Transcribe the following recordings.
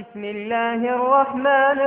بسم الله الرحمن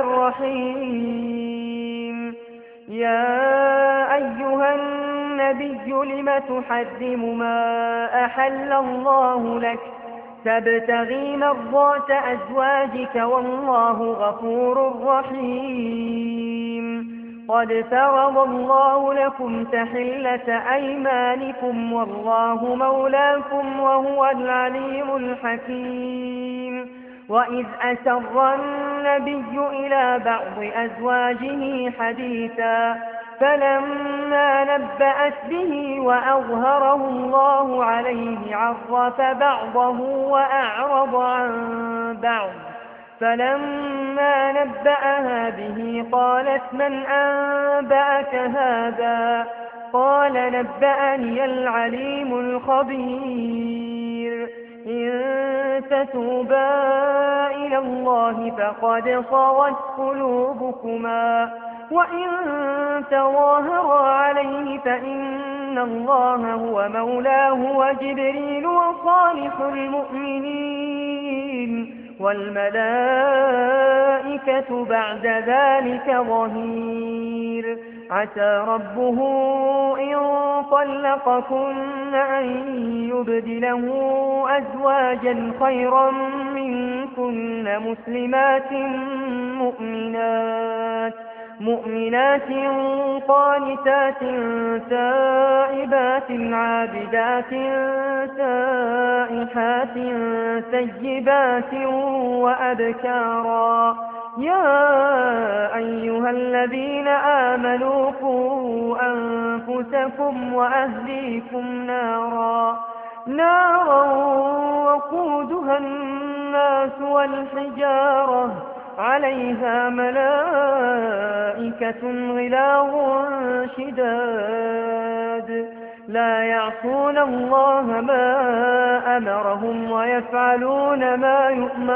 الرحيم. يا أيها النبي لم تحرم ما أحل الله لك تبتغي مرضات أزواجك والله غفور رحيم. قد فرض الله لكم تحلة أيمانكم والله مولاكم وهو العليم الحكيم. وإذ أسر النبي إلى بعض أزواجه حديثا فلما نبأت به وأظهره الله عليه عرف بعضه وأعرض عن بعض. فلما نبأها به قالت من أنبأك هذا؟ قال نبأني العليم الخبير. إن تتوبا إلى الله فقد صغت قلوبكما وإن تظاهرا عليه فإن الله هو مولاه وجبريل وصالح المؤمنين والملائكة بعد ذلك ظهير. عسى ربه إن طلقكن أن يبدله أزواجا خيرا منكن مؤمنات قانتات تائبات عابدات سائحات ثيبات وأبكارا. يا أيها الذين آمنوا قوا أنفسكم وأهليكم نارا وقودها الناس والحجارة عليها ملائكة غلاظ شداد لا يعصون الله ما أمرهم ويفعلون ما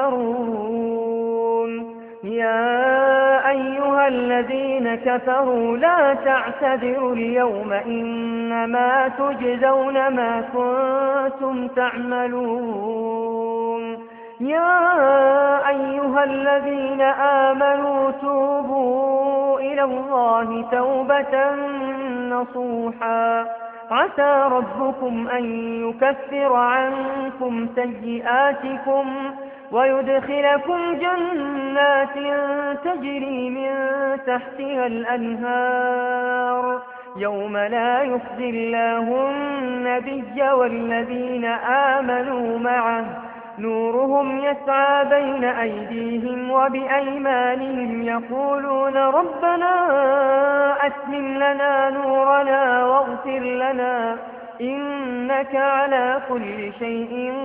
يؤمرون. يا أيها الذين كفروا لا تعتذروا اليوم إنما تجزون ما كنتم تعملون. يا أيها الذين آمنوا توبوا إلى الله توبة نصوحا عسى ربكم أن يكفر عنكم سيئاتكم ويدخلكم جنات تجري من تحتها الأنهار يوم لا يخزي الله النبي والذين آمنوا معه نورهم يسعى بين أيديهم وبأيمانهم يقولون ربنا أتمم لنا نورنا واغفر لنا إنك على كل شيء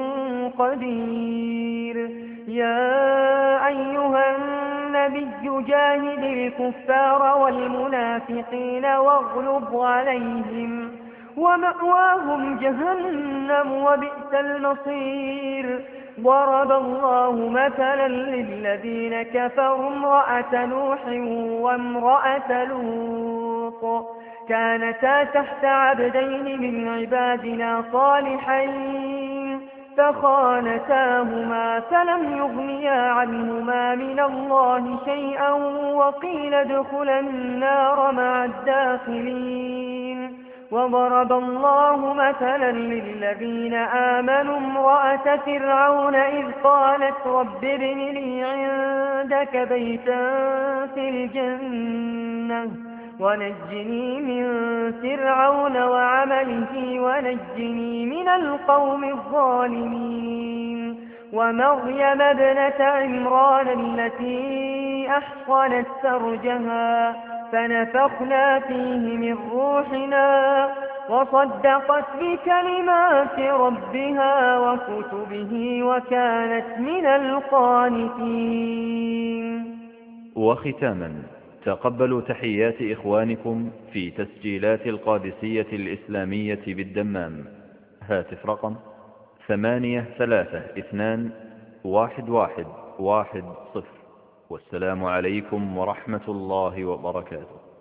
قدير. يا أيها النبي جاهد الكفار والمنافقين واغلظ عليهم ومأواهم جهنم وبئس المصير. ضرب الله مثلا للذين كفروا امرأة نوح وامرأة لوط كانتا تحت عبدين من عبادنا صالحين فخانتاهما فلم يغنيا عنهما من الله شيئا وقيل ادخلا النار مع الداخلين. وضرب الله مثلا للذين آمنوا امرأة فرعون إذ قالت رب ابن لي عندك بيتا في الجنة ونجني من فرعون وعمله ونجني من القوم الظالمين. ومريم ابنة عمران التي أحصنت فرجها فنفخنا فيه من روحنا وصدقت بكلمات ربها وكتبه وكانت من القانتين. وختاما تقبلوا تحيات إخوانكم في تسجيلات القادسية الإسلامية بالدمام. هاتف رقم 83211110. والسلام عليكم ورحمة الله وبركاته.